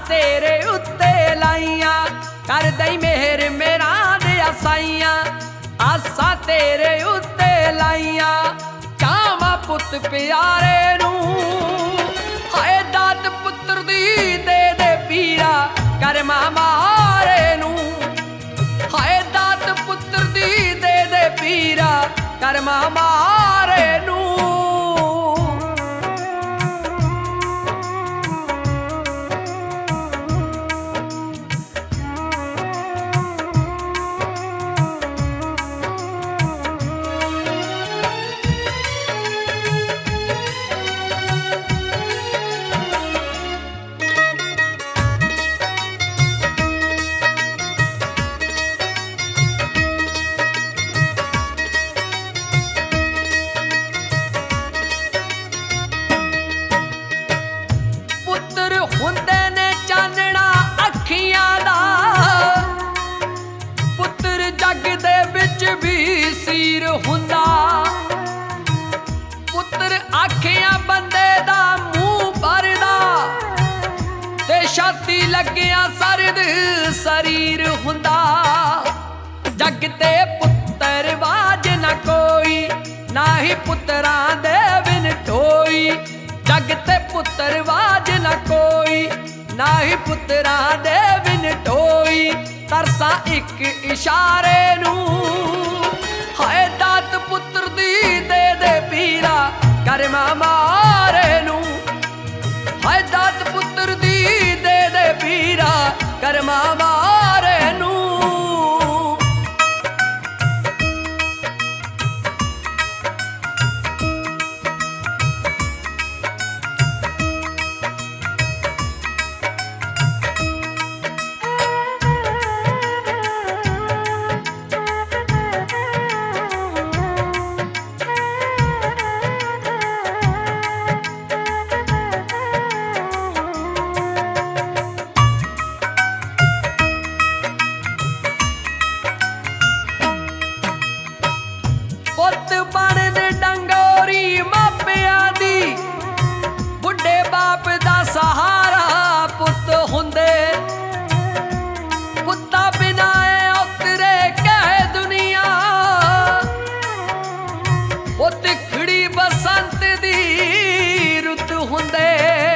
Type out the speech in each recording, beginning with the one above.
तेरे उत्ते लाइया कर दई मेहर मेरा दिया साइया आसा तेरे उत्ते लाइया चावा पुत प्यारे नू हाय दात पुत्र दी दे दे पीरा कर्मा मारे नू हाय दात पुत्र दी दे दे पीरा कर्मा मारे नू ਹੁੰਦੇ ਨੇ ਚਾਨਣਾ ਅੱਖੀਆਂ ਦਾ ਪੁੱਤਰ ਜੱਗ ਦੇ ਵਿੱਚ ਵੀ ਸੀਰ ਹੁੰਦਾ ਪੁੱਤਰ ਆਖਿਆ ਬੰਦੇ ਦਾ ਮੂੰਹ ਭਰਦਾ ਤੇ ਛਾਤੀ ਲੱਗਿਆ ਸਰਦ ਸਰੀਰ ਹੁੰਦਾ ਜੱਗ ਤੇ ਪੁੱਤਰ ਬਾਜ ਨਾ ਕੋਈ ਨਾ ਹੀ ਪੁੱਤਰਾਂ ਦੇ ਬਿਨ ਢੋਈ जग ते पुत्र वाज न कोई ना ही पुत्रा दे बिन टोई तरसा एक इशारे नू हाय दात पुत्र दी दे दे पीरा कर्मा मारे नू हाय दात पुत्र दी दे दे पीरा कर्मा मारे नू ਪੁੱਤ ਬਣਦੇ ਡੰਗੋਰੀ ਮਾਪਿਆਂ ਦੀ ਬੁੱਢੇ ਬਾਪ ਦਾ ਸਹਾਰਾ ਪੁੱਤ ਹੁੰਦੇ ਪੁੱਤਾਂ ਬਿਨਾਂ ਉਤਰੇ ਕਹਿ ਦੁਨੀਆ ਉਹ ਤਿਖੜੀ ਬਸੰਤ ਦੀ ਰੁੱਤ ਹੁੰਦੇ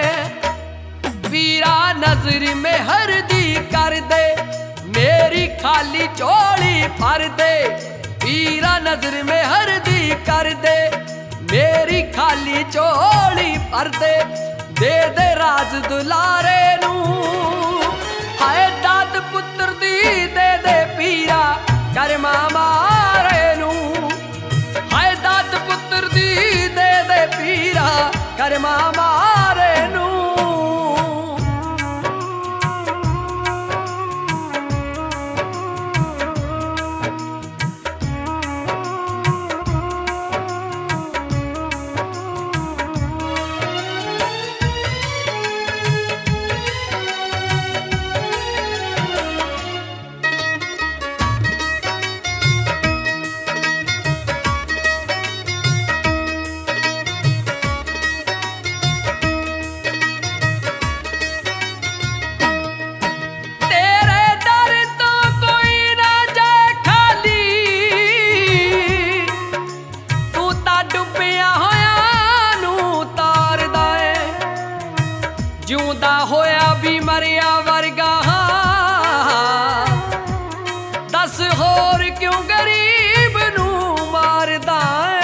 ਵੀਰਾ ਨਜ਼ਰ ਮਿਹਰ ਦੀ ਕਰਦੇ ਮੇਰੀ ਖਾਲੀ ਝੋਲੀ ਭਰਦੇ पीरा नजर में हर दी कर दे मेरी खाली चोली भर दे राज दुलारे नू हाय दात पुत्र दी दे दे पीरा कर्मा मारे नू हाय दात पुत्र दी दे दे पीरा कर्मा मारे नू ਜਿਉਂਦਾ ਹੋਇਆ ਵੀ ਮਰਿਆ ਵਰਗਾ ਦੱਸ ਹੋਰ ਕਿਉਂ ਗਰੀਬ ਨੂੰ ਮਾਰਦਾ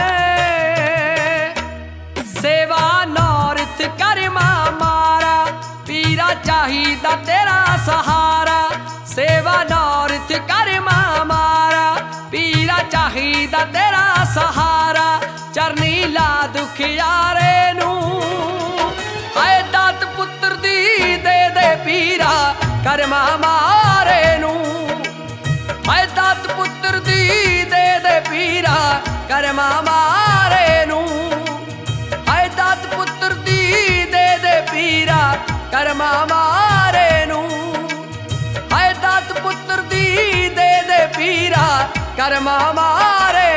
ਏ ਸੇਵਾ ਨੌਰਤ ਕਰਮਾ ਮਾਰਾ ਪੀਰਾ ਚਾਹੀਦਾ ਤੇਰਾ ਸਹਾਰਾ ਸੇਵਾ ਨੌਰਤ ਕਰਮਾ ਮਾਰਾ ਪੀਰਾ ਚਾਹੀਦਾ ਤੇਰਾ ਸਹਾਰਾ ਚਰਨੀ ਲਾ ਦੁਖਿਆਰੇ ਨੂੰ ਹਾਏ ਦਾਤ ਪੁੱਤਰ ਦੀ ਦੇ ਦੇ ਪੀਰਾ ਕਰਮਾ ਮਾਰੇ ਨੂੰ ਹਾਏ ਦਾਤ ਪੁੱਤਰ ਦੀ ਦੇ ਦੇ ਪੀਰਾ ਕਰਮਾ ਮਾਰੇ ਨੂੰ ਹਾਏ ਦਾਤ ਪੁੱਤਰ ਦੀ ਦੇ ਦੇ ਪੀਰਾ ਕਰਮਾ ਮਾਰੇ ਨੂੰ ਹਾਏ ਦਾਤ ਪੁੱਤਰ ਦੀ ਦੇ ਦੇ ਪੀਰਾ ਕਰਮਾ ਮਾਰੇ